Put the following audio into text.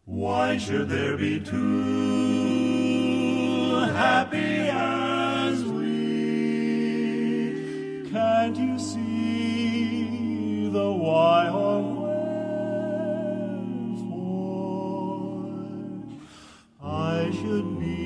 Why should there be two happy as we? Can't you see the why or wherefore? I should be